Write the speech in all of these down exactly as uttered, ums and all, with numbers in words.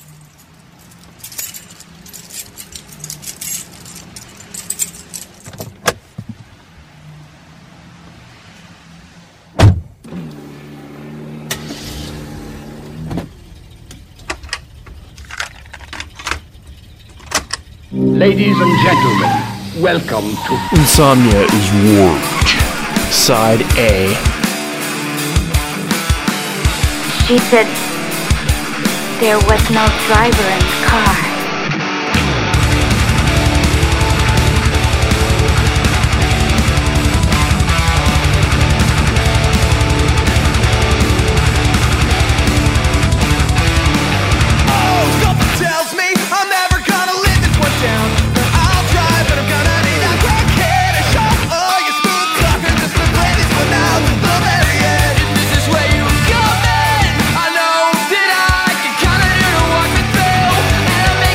Ladies and gentlemen, welcome to Insomnia is Warped, Side A. She said there was no driver in the car. I know that I can count on you to walk me through.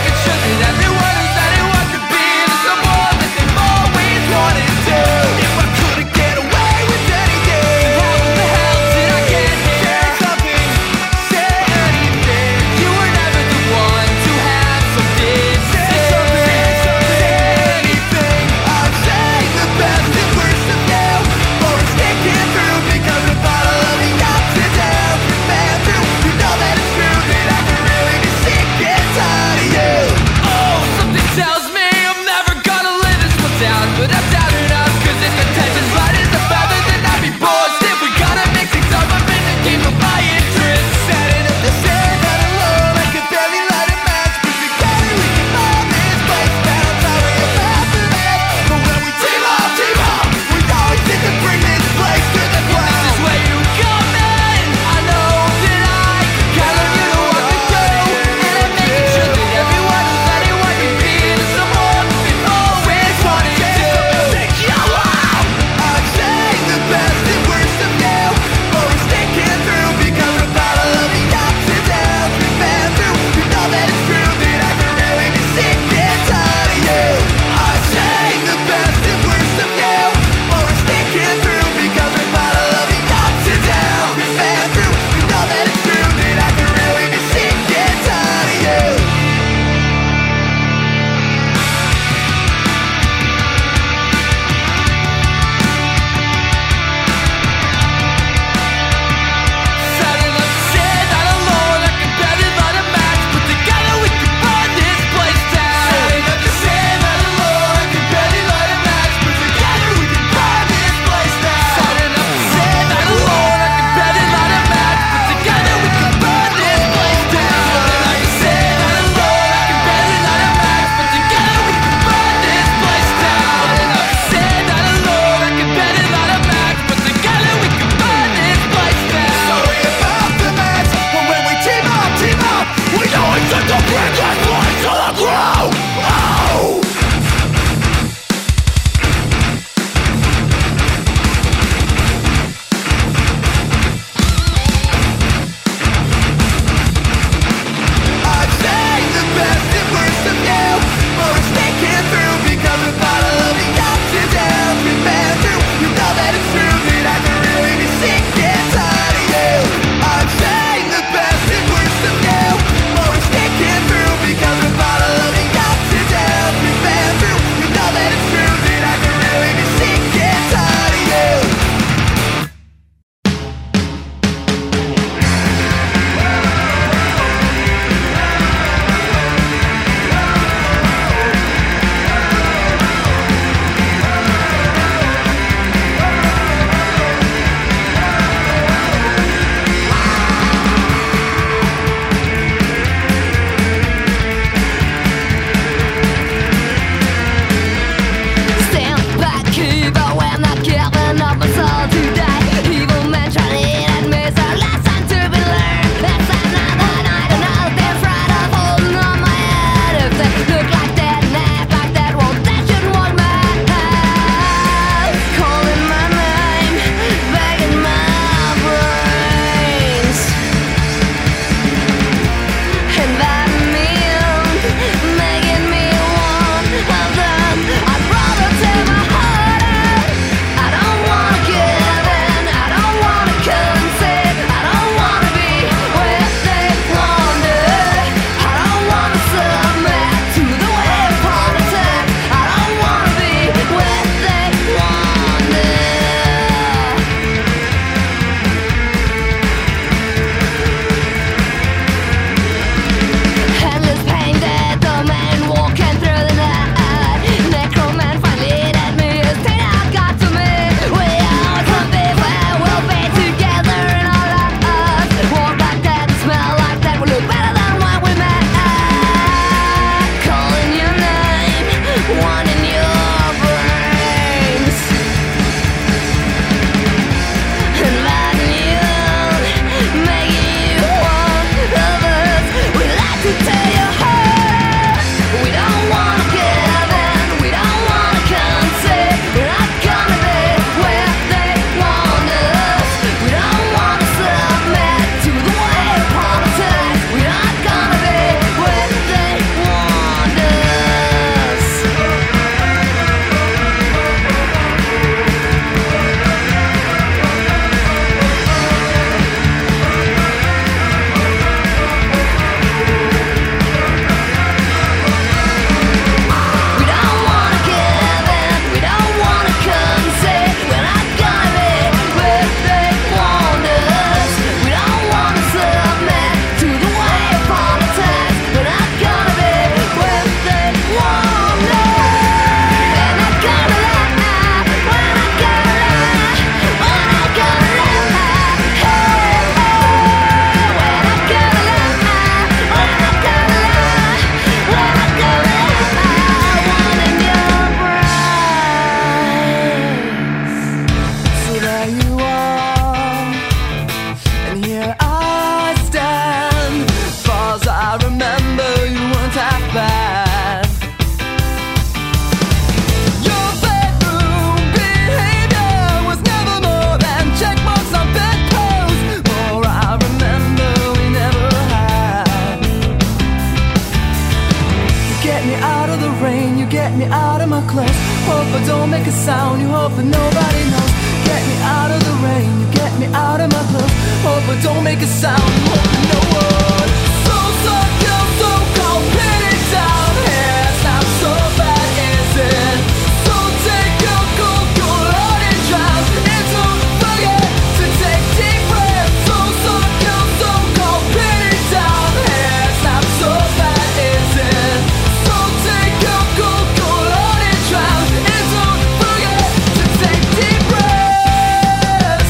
bad. Your bedroom behavior was never more than check marks on bedposts. More I remember we never had. You get me out of the rain, you get me out of my clothes. Hope I don't make a sound, you hope that nobody knows. Get me out of the rain, you get me out of my clothes. Hope I don't make a sound, you hope that no one. So suck your so-called pity down here. It's not so bad, is it? So take your cold, cold heart and drown. And don't forget to take deep breaths. So suck your so-called pity down here. It's not so bad, is it? So take your cold, cold heart and drown. And don't forget to take deep breaths.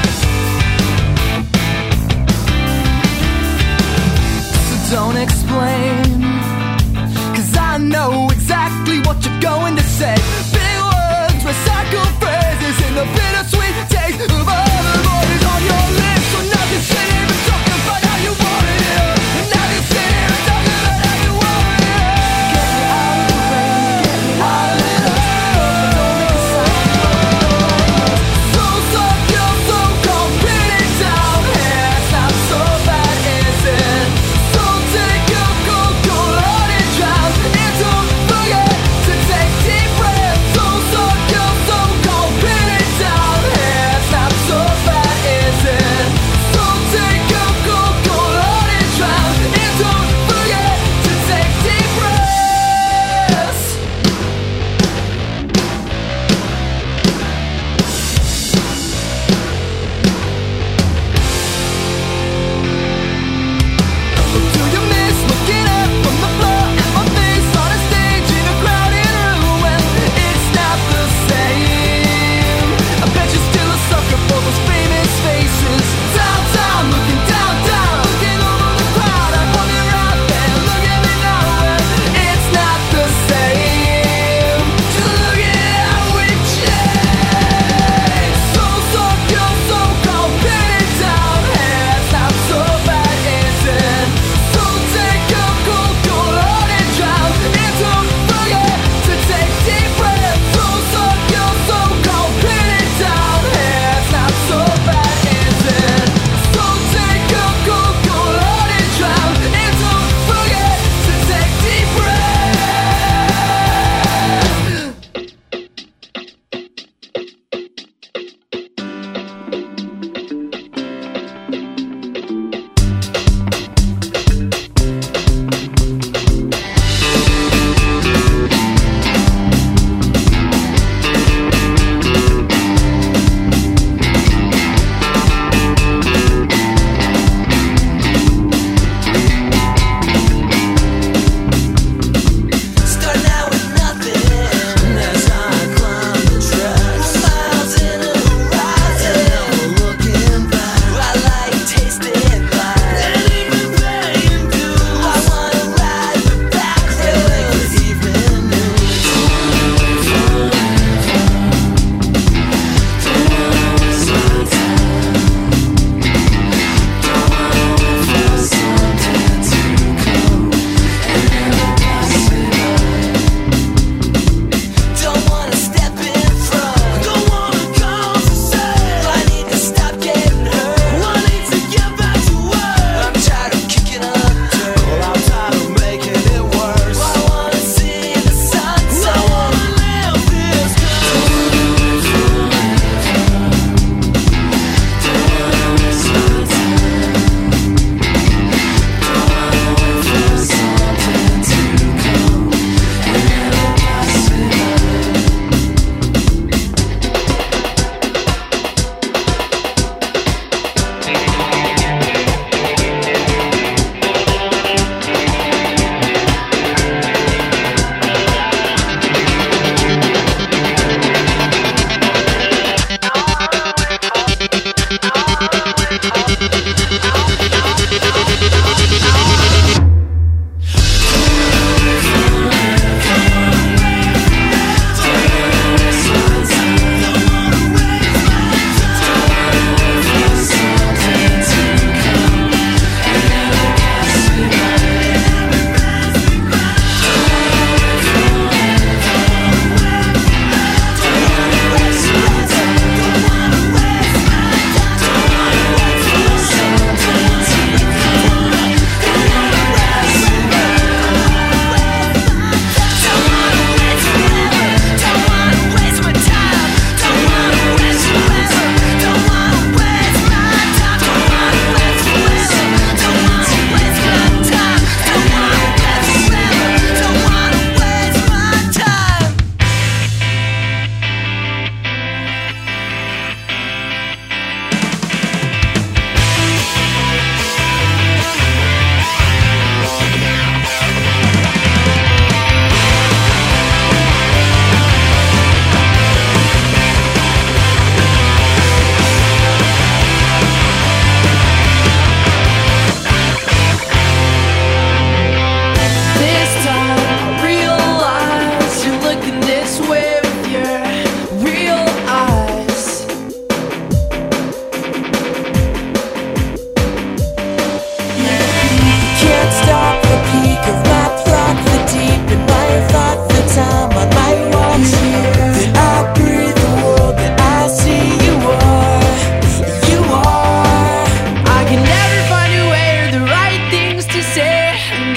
So don't explain, 'cause I know exactly what you're going to say. Big words, recycled phrases, in the bittersweet taste of other voices on your lips. So now you sit here and talk about how you want it here. And now you sit here and talk about how you want it here. Get me out of the rain, get me out of the dust. Don't make a sound. So suck your so-called pity down here. It's not so bad, is it? So take your cold, cold heart and drown. And don't forget to take deep breaths. So suck your so-called pity down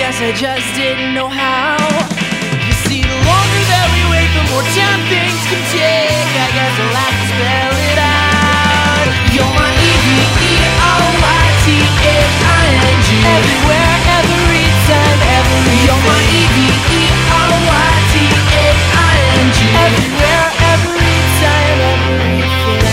guess I just didn't know how. You see, the longer that we wait, the more time things can take. I guess I'll have to spell it out. You're my E V E R Y T H I N G. Everywhere, every time, every You're my E V E R Y T H I N G. Everywhere, every time, everything.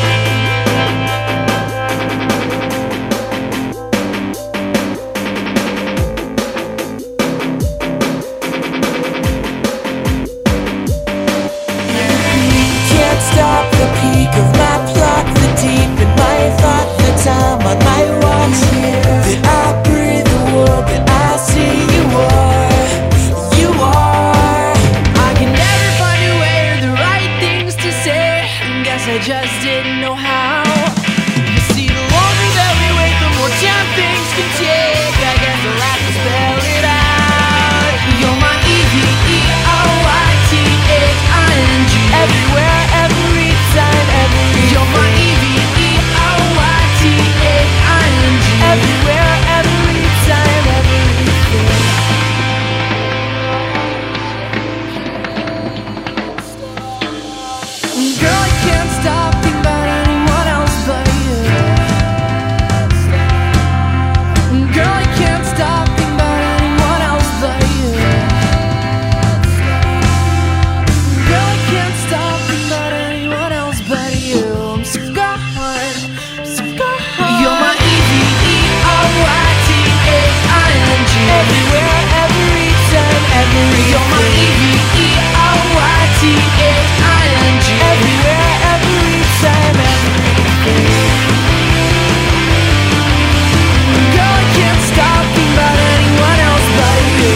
Stop the peak of my plot, the deep in my thought, the time on my watch. That I breathe the world that I see you are, you are. I can never find a way or the right things to say. Guess I just didn't know how. You see, the longer that we wait, the more time things can take. I guess I'll have to spell it out. You're my E V E R Y T H I N G. Everywhere, every time, every You're my E V E R Y T H I N G. Everywhere, every time, everything. Girl, I can't stop thinking about anyone else but you. Girl, I can't stop thinking about anyone else but you. Girl, I can't stop thinking about anyone else but you. I'm so gone, I'm so gone. You're my E V E R Y T H I N G. Everywhere, every time, every You're my E V E R Y T H I N G. Everywhere, every time, everything. Girl, I can't stop thinking about anyone else but you.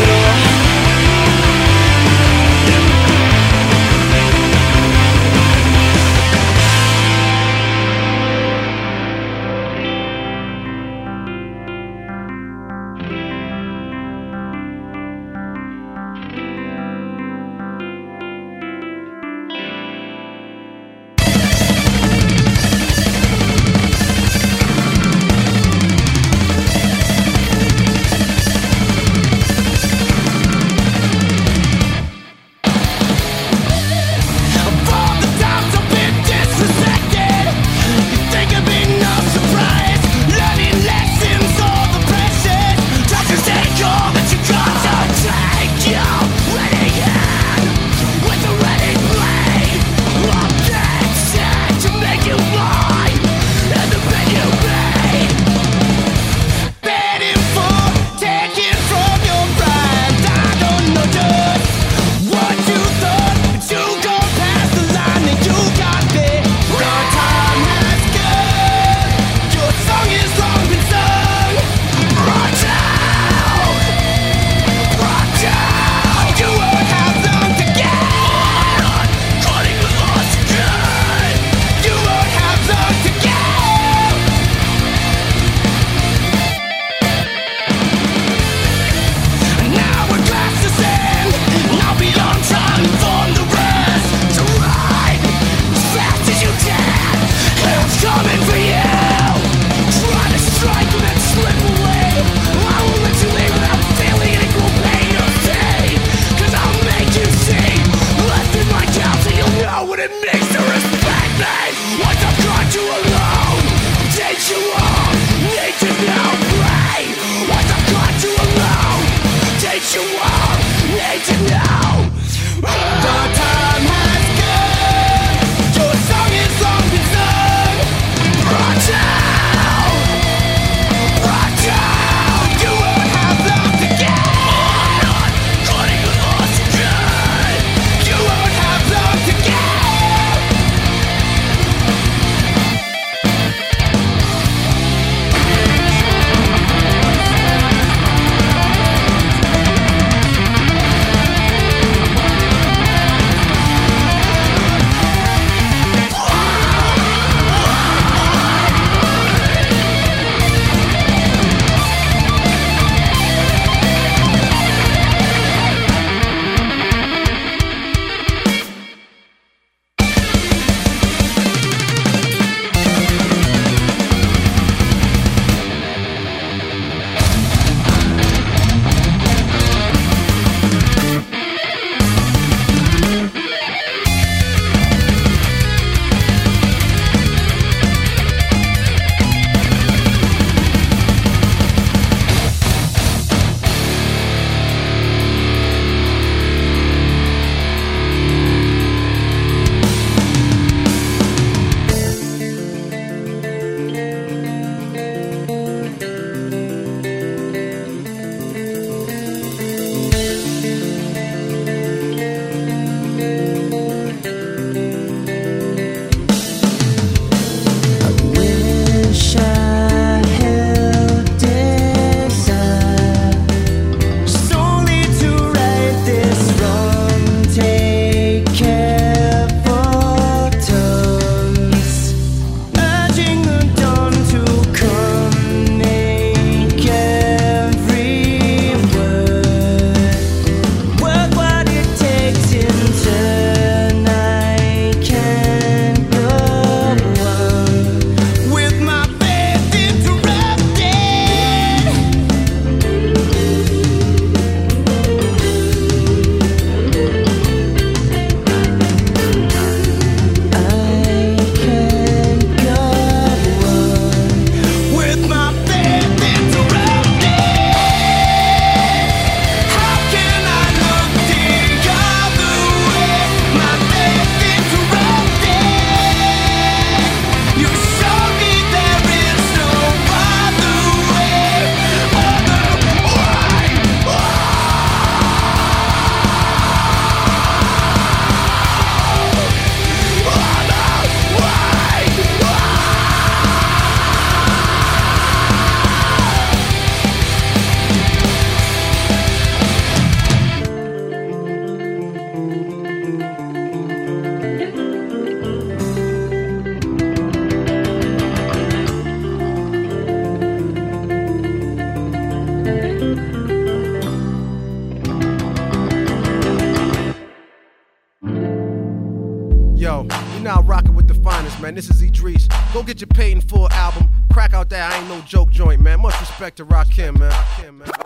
now rocking with the finest, man. This is Idris. Go get your paid in full album. Crack out that I Ain't No Joke joint, man. Much respect to Rakim, man. Rakim, man.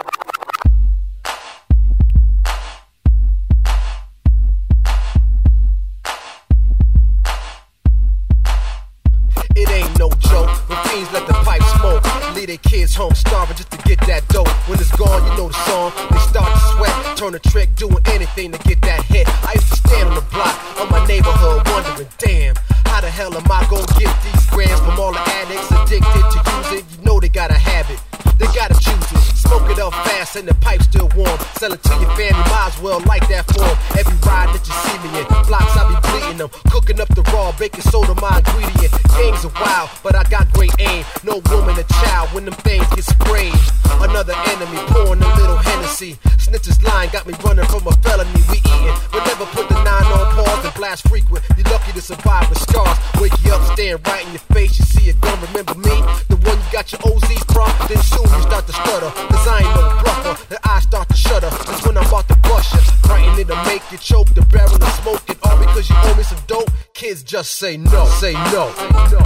It ain't no joke when fiends let the pipe smoke. Leave their kids home starving just to get that dope. When it's gone, you know the song. They start to sweat, turn a trick, doing anything to get that hit. I used to stand on the block of my neighborhood wondering, damn, how the hell am I gonna get these grams from all the addicts addicted to using? You know they got a habit, they gotta choose it. Smoke it up fast and the pipe still warm. Sell it to your family, might as well like that form. Every ride that you see me in, blocks I be bleeding them. Cooking up the raw, baking soda my ingredient. Gangs are wild, but I got great aim. No woman or child when them things get sprayed. Another enemy pouring a little Hennessy. Snitches line got me running from a felony. We eating, but never put the nine on pause and blast frequent. You lucky to survive with scars. Wake you up, staring right in your face. You see a gun, remember me? The one you got your O Z's from? Then soon you start to stutter. Cause I ain't no bluffer. The eyes start to shudder. That's when I'm about to bust you. Writing it'll make you choke. The barrel of smoke it all because you owe me some dope. Kids just say no. Say no. Say no.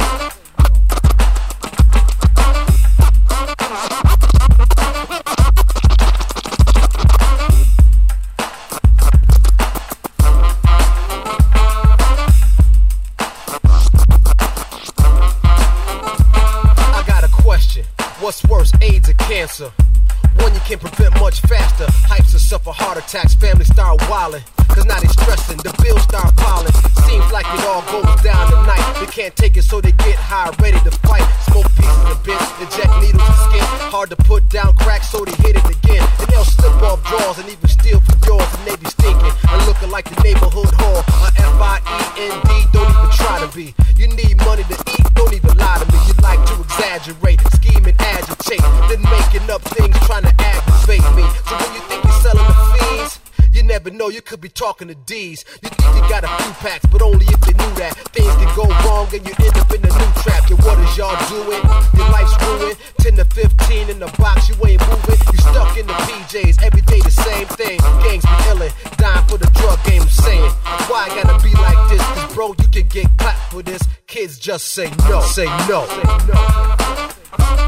What's worse, AIDS or cancer? One you can prevent much faster. Hypes to suffer heart attacks, families start wildin'. Cause now they stressing, the bills start piling. Seems like it all goes down tonight. They can't take it so they get high, ready to fight. Smoke pieces of bits, inject needles in skin. Hard to put down crack so they hit it again. And they'll slip off drawers and even steal from yours. And they be stinking and looking like the neighborhood whore. A F I E N D, don't even try to be. You need money to eat, don't even lie to me. You like to exaggerate, scheme and agitate. Then making up things trying to aggravate me. So when you think you're selling the fiends, you never know, you could be talking to D's. You think you got a few packs, but only if they knew that. Things can go wrong and you end up in a new trap. And what is y'all doing? Your life's ruined. ten to fifteen in the box, you ain't moving. You stuck in the P Js, every day the same thing. Gangs be illin', dying for the drug game, I'm saying. Why I gotta be like this? Cause bro, you can get clapped for this. Kids just say no, say no, say no.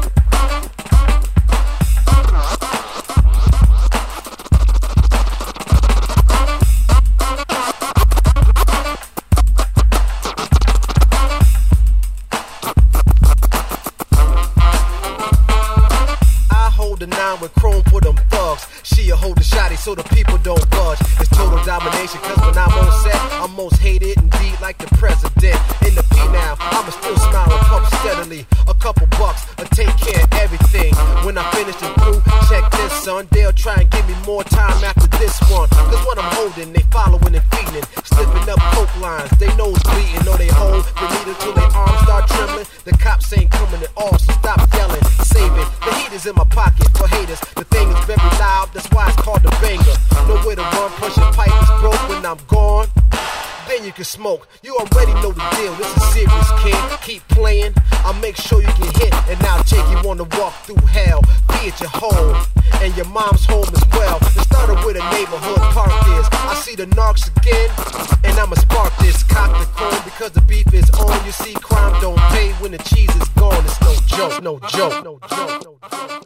With chrome for them thugs. She a hold the shotty so the people don't budge. It's total domination cause when I'm on set, I'm most hated indeed like the president. In the P now, I'ma still smile and pump steadily. A couple bucks, I take care of everything. When I finish it through, check this son. They'll try and give me more time after this one. Cause what I'm holding, they following and feeding. Slipping up coke lines, they nose bleeding. Know they hold the needle till their arms start trembling. The cops ain't coming at all, so stop yelling. Save it, the heat is in my pocket for haters. The thing is very loud, that's why it's called a banger. Nowhere to run, plus your pipe is broke when I'm gone. Then you can smoke, you already know the deal. This is serious, kid, keep playing. I'll make sure you get hit, and I'll take you on the walk through hell. Be at your home, and your mom's home as well. It started with a neighborhood park is. I see the narcs again, and I'ma spark this. Cock the cone because the beef is on. You see, crime don't pay when the cheese is gone. It's no joke, no joke, no joke, no joke, no joke.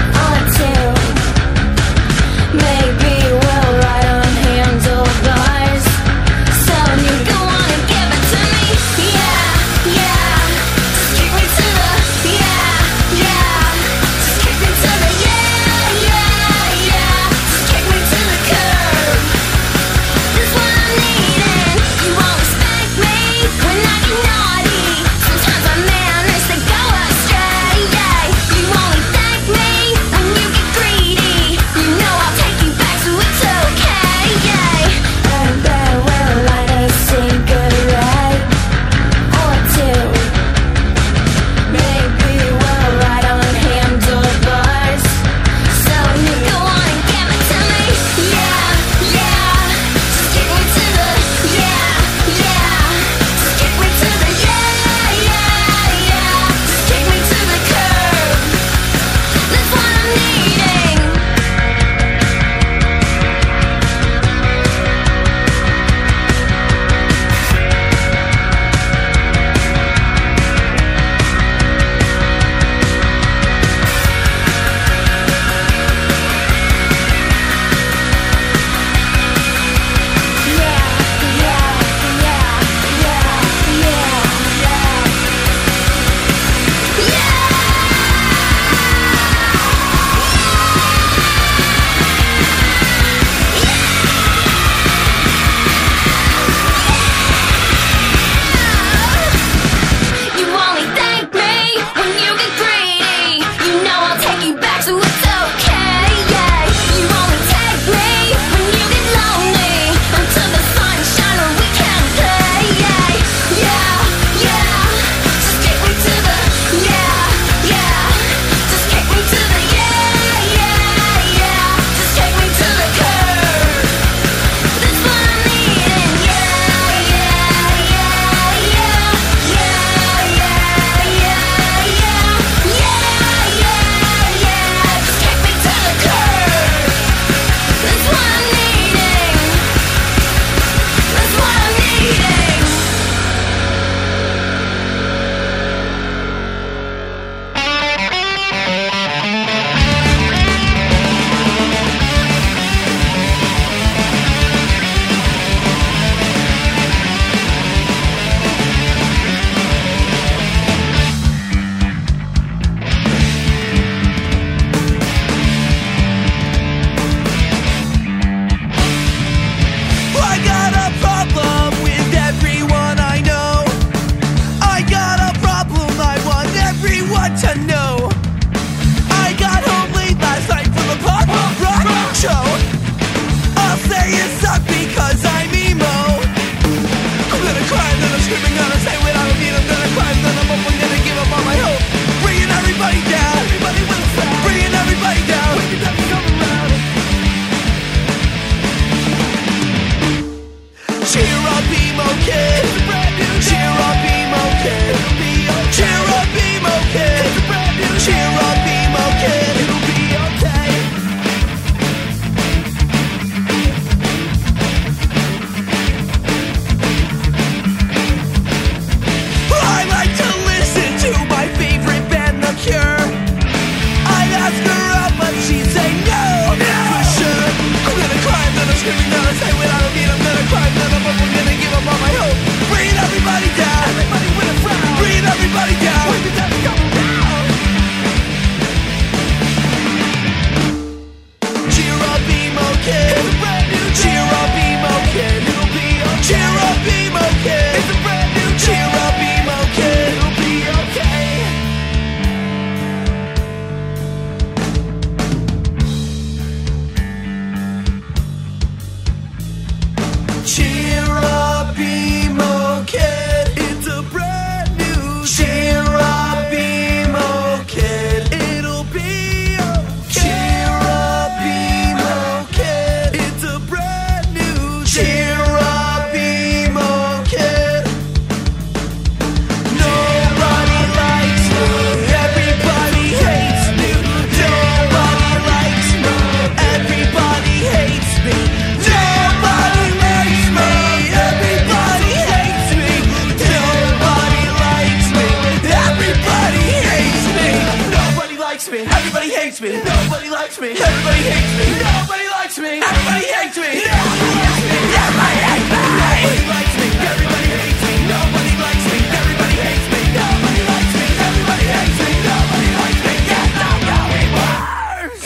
Maybe we'll ride on handlebars. likes me. Everybody hates me. Nobody likes me. Everybody hates me. Nobody likes me. Everybody hates me. Nobody likes me. Everybody hates me. Nobody likes me. Everybody hates me. Nobody likes me. Everybody hates me. Nobody likes me. Yes, I'm going worse.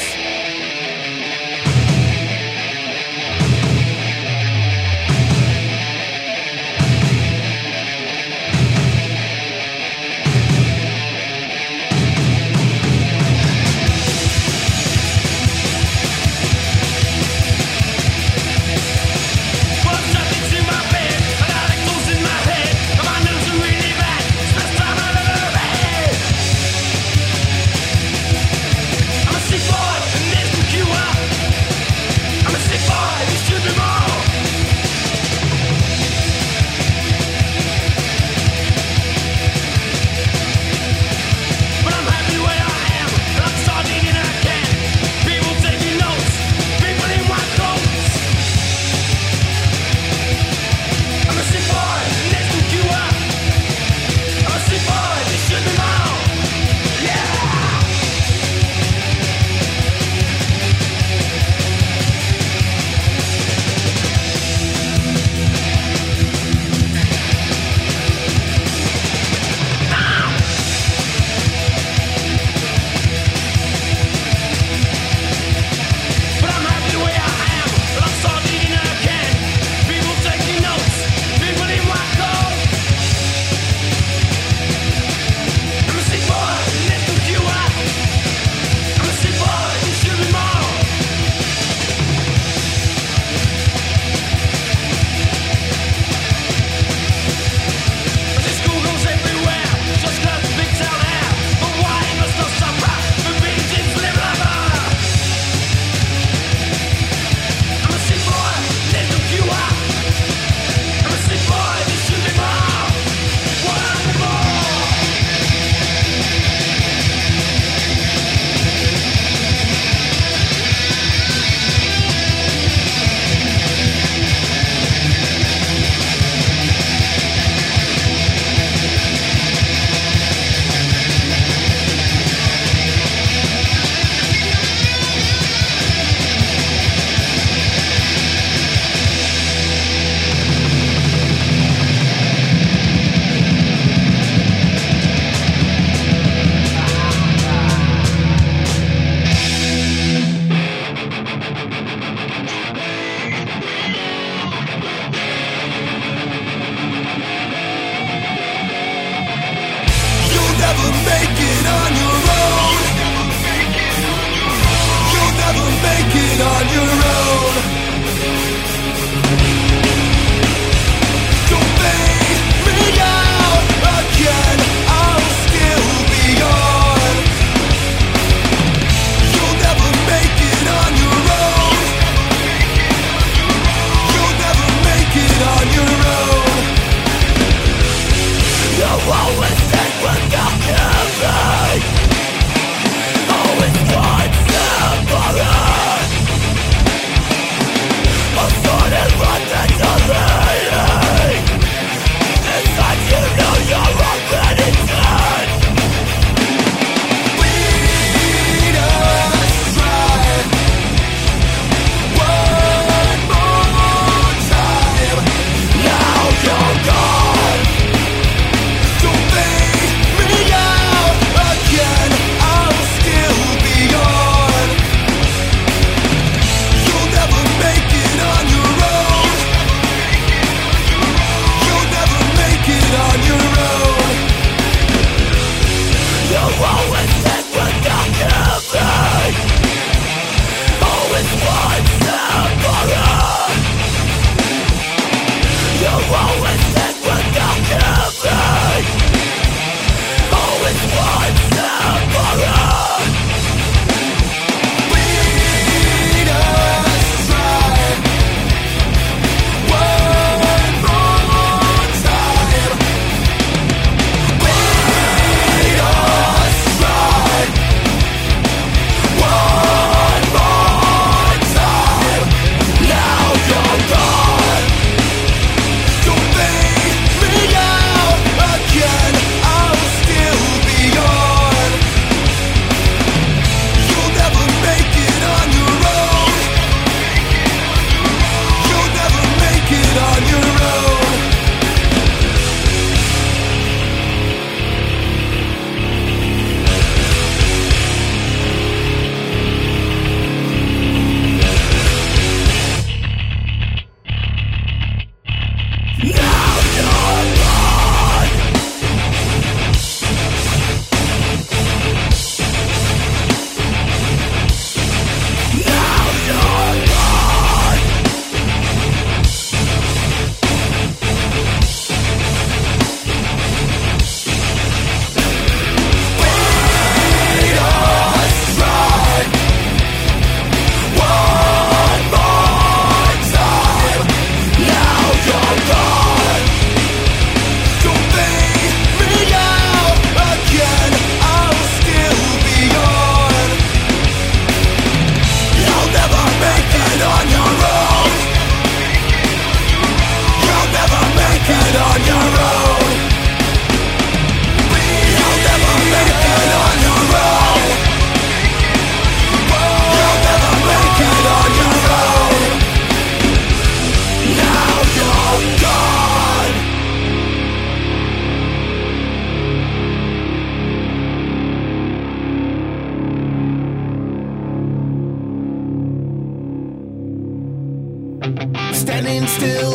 Don't think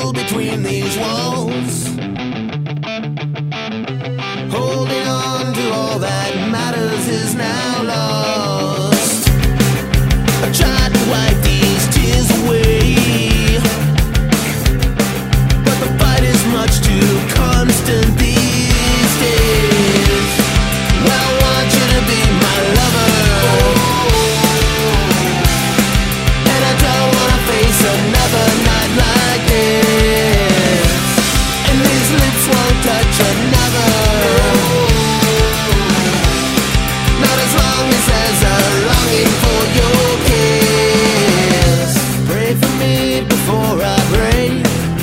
struggle between these walls, holding on to all that matters is now lost. I tried to wipe these tears away, but the fight is much too constant these days. Well, I want you to be my lover, and I don't wanna face another night like this, and these lips won't touch another, not as long as there's a longing for your kiss. Pray for me before I break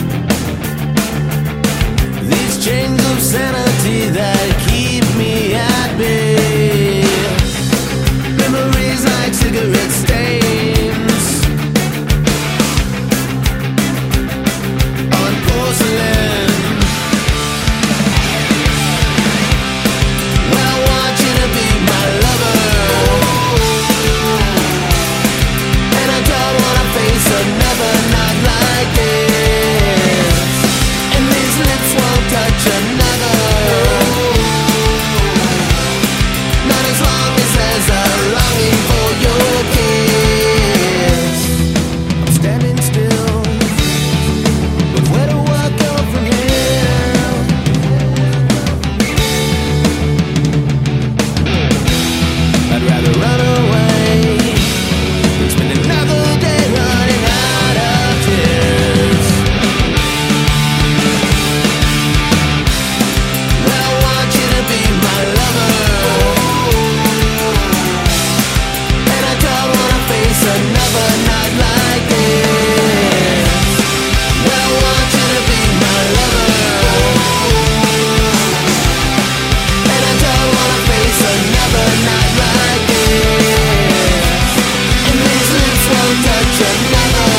these chains of sanity that keep me at bay. Memories like cigarette stains on porcelain. Well, I want you to be my lover, and I don't wanna face another night like this, and these lips won't touch another, not as long as there's a longing for your kiss. I'm standing still, but where do I go from here? I'd rather run away than spend another day running out of tears. Well, I want you to be my lover, and I don't wanna face another night like this. Well, I want you to be my lover, and I don't wanna face another night like this, and these lips won't touch another,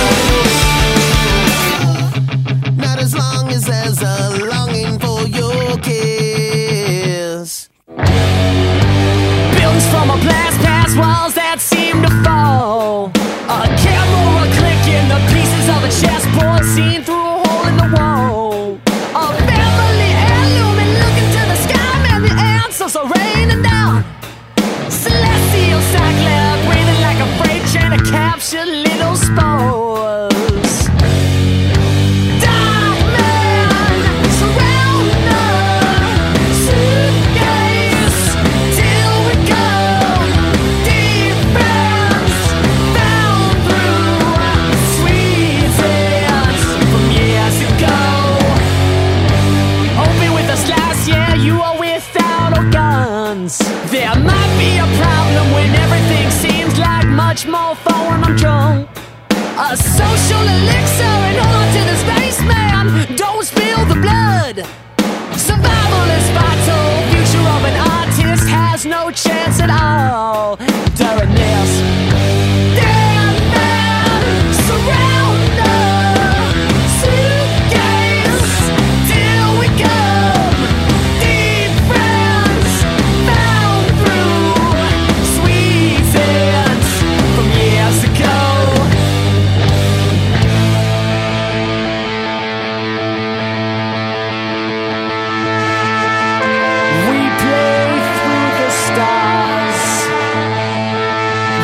not as long as there's a longing for your kiss. Buildings from a blast past walls that seem to fall. A camera clicking the pieces of a chessboard seen through a hole in the wall. A family heirloom and looking to the sky, man, the answers are raining down. Celestial cyclone waiting like a freight train to capture little spores. Dark man, surround the suitcase till we go. Deep friends found through sweet hands from years ago. Open with us last year, you are without all guns. There might be a problem when everything seems like much more fun when I'm drunk. A social elixir and hold on to the spaceman. Don't spill the blood. Survival is vital. Future of an artist has no chance at all during this. Dead man, surround the suitcase till we go. Deep friends found through sweet hands from years ago. We play through the stars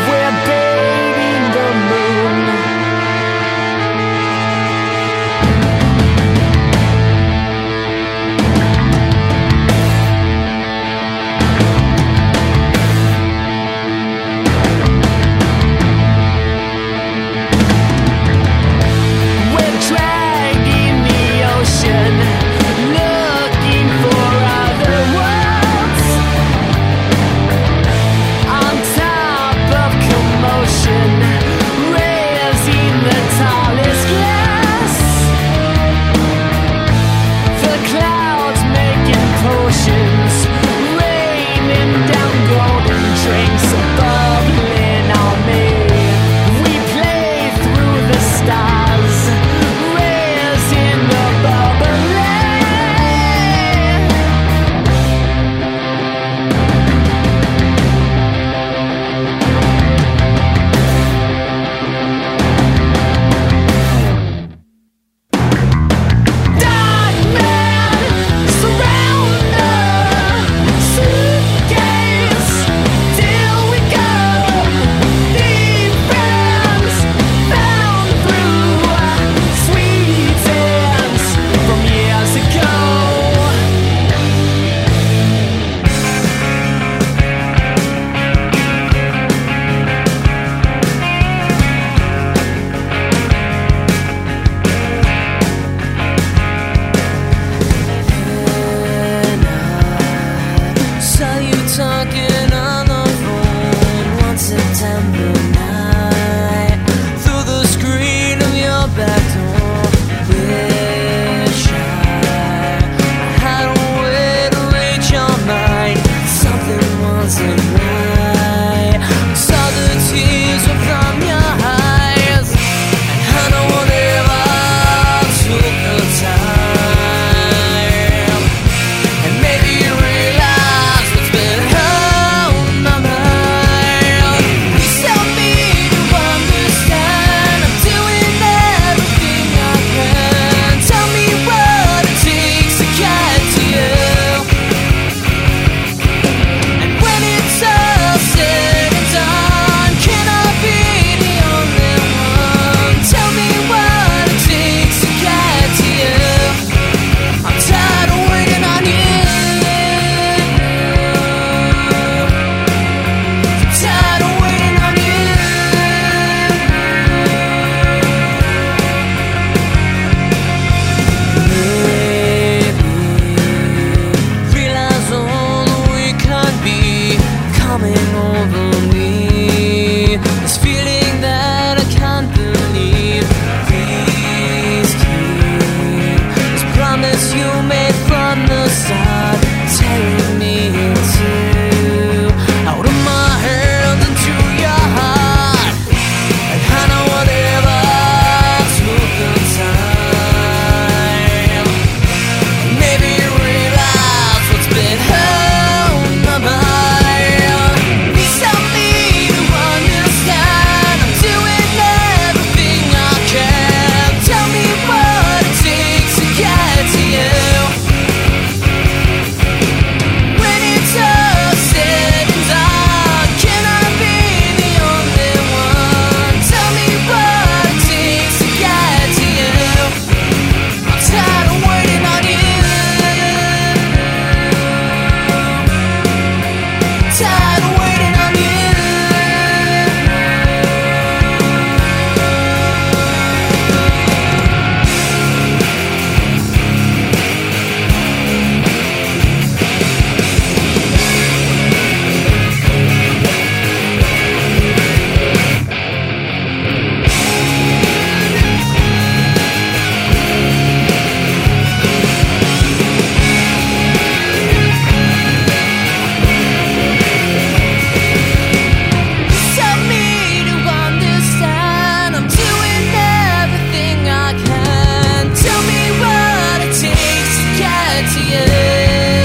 get to you.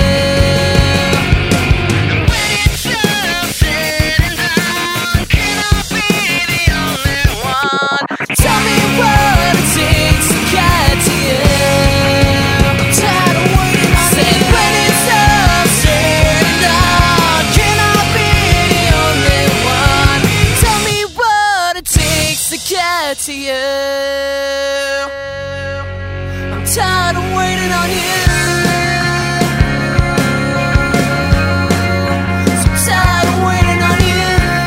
Tell me what it takes to get to you. I'm tired of waiting on you. Say when it's all said and done, can I be the only one? Tell me what it takes to get to you. I'm tired of waiting on you. So tired of waiting on you.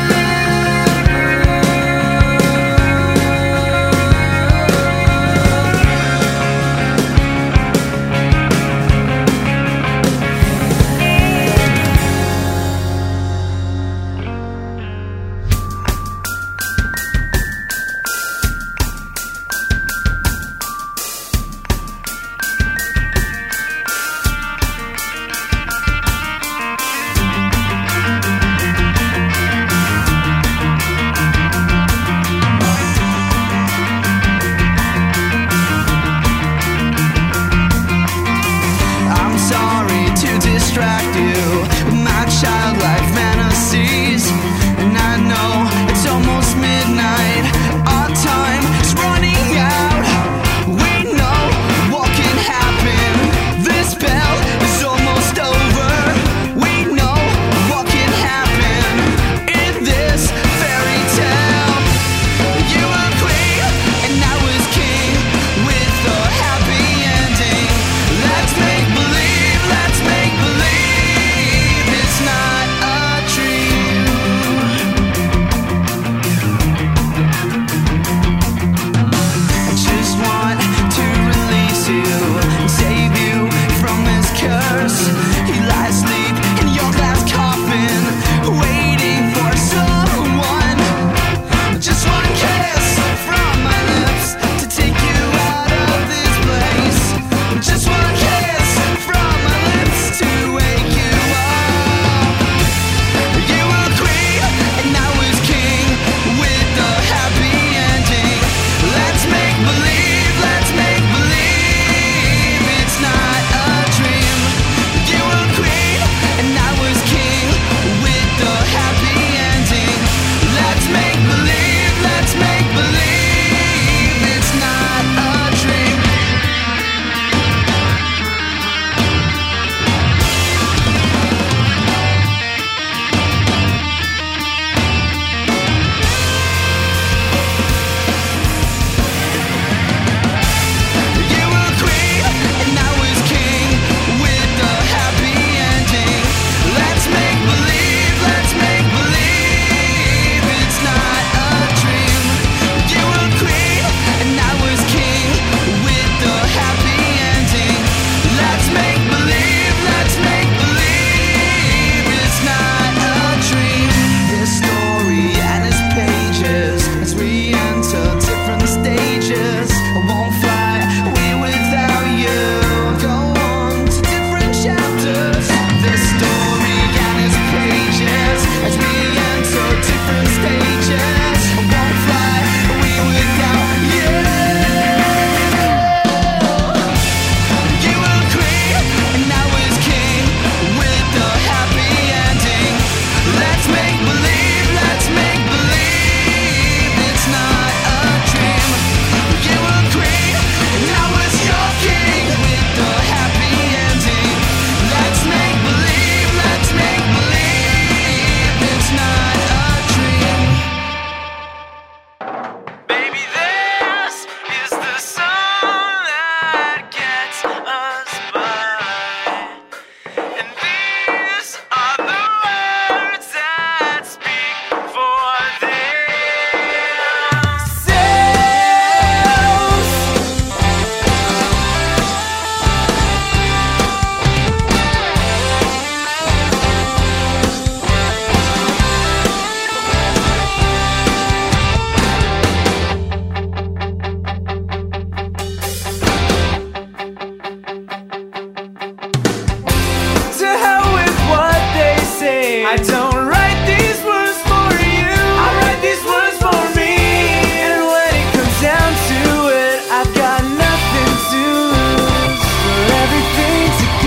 Distract you with my childlike fantasies. And I know it's almost midnight. Our time is running out. We know what can happen. This spell is almost over. We know what can happen in this fairy tale. You were queen and I was king with a happy ending. Let's make believe, let's make believe. It's not a dream. I just want to release you and save you from this curse. You lie asleep in your glass coffin, waiting for someone. Just one kiss from my lips to take you out of this place. Just one kiss from my lips to wake you up. You were queen and I was king with a happy ending. Let's make believe, let's make believe it's not a dream. You were queen and I was king with a happy ending. Let's make believe, let's make believe it's not a dream. You were queen and I was king with a happy ending. Let's make believe, let's make believe it's not a dream. You were queen and I was king with a happy ending. Let's make believe, let's make believe it's not a dream. This story and its pages as we enter different stages. I won't fly away without you. Go on to different chapters. This story and its pages as we enter different stages. I won't fly away without you. You were queen and I was king with a happy ending. Let's make believe, let's make believe it's not a dream. You were queen and I was your king with a happy ending. Let's make believe, let's make believe it's not a dream. Baby, this is the song that gets us by. And these are the words that speak for to hell with what they say. I don't write these words for you. I write these words for me. And when it comes down to it, I've got nothing to lose. For everything to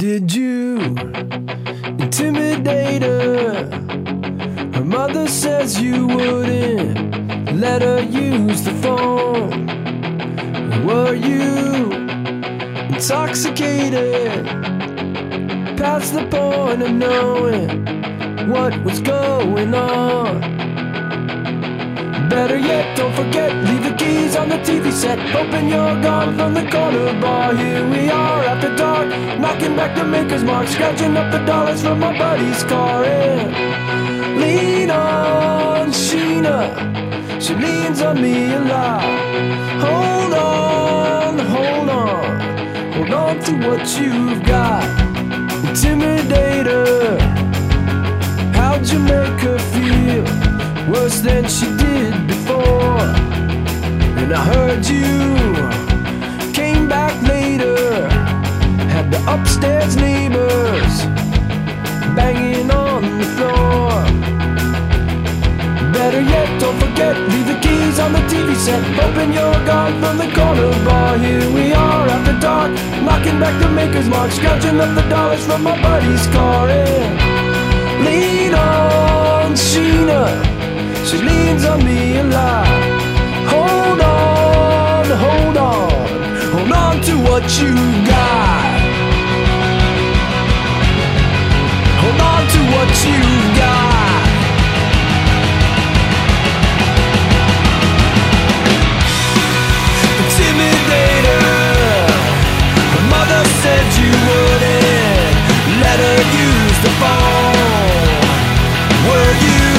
did you intimidate her? Her mother says you wouldn't let her use the phone. Were you intoxicated past the point of knowing what was going on? Better yet, don't forget, leave the keys on the T V set. Hoping you're gone from the corner bar. Here we are after dark, knocking back the maker's mark, scratching up the dollars from my buddy's car. And lean on Sheena, she leans on me a lot. Hold on, hold on, hold on to what you've got. Intimidate her, how'd you make her feel? Worse than she did before. And I heard you came back later, had the upstairs neighbors banging on the floor. Better yet, don't forget, leave the keys on the T V set. Hoping you're gone from the corner bar. Here we are after dark, knocking back the maker's mark, scratching up the dollars from my buddy's car. And lean on Sheena, she leans on me a lot. Hold on, hold on, hold on to what you got. Hold on to what you got. Intimidator, her mother said you wouldn't let her use the phone. Were you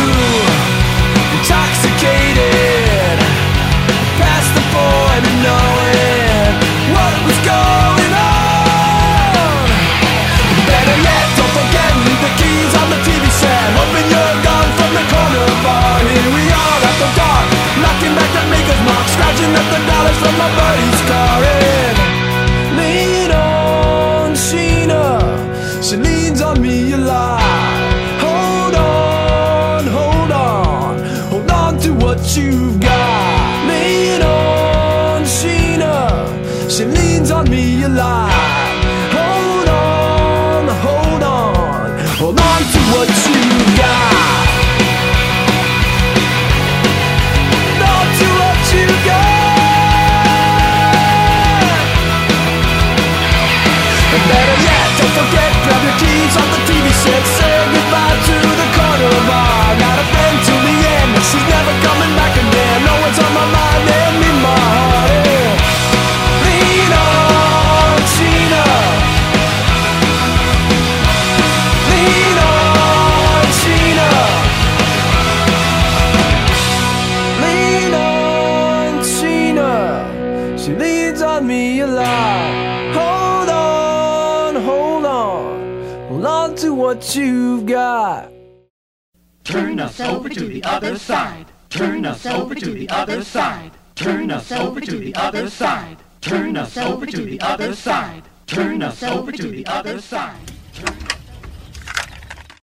intoxicated past the point of knowing what was going on? Better yet, don't forget, leave the keys on the T V set. Hoping you're gone from the corner bar. Here we are after dark, knocking back the maker's mark, scratching up the dollars from my buddy's car. And lean on Sheena, she leans on me a lot. Hold on, hold on, hold on to what you've got. Lean on Sheena, she leans on me a lot. Hold on, hold on, hold on to what you've got. Hold on to what you got. And better yet, don't forget, grab your keys off the T V set. Say goodbye to the corner bar. Not a friend till the end, she's never coming back again. No one's on my mind and in my heart. Yeah. Lean on Sheena, lean on Sheena, lean on Sheena, she leans on me a lot. Hold on, hold on, hold on to what you've got. Turn us over to the other side. Turn us over to the other side. Turn us over to the other side. Turn us over to the other side. Turn us over to the other side.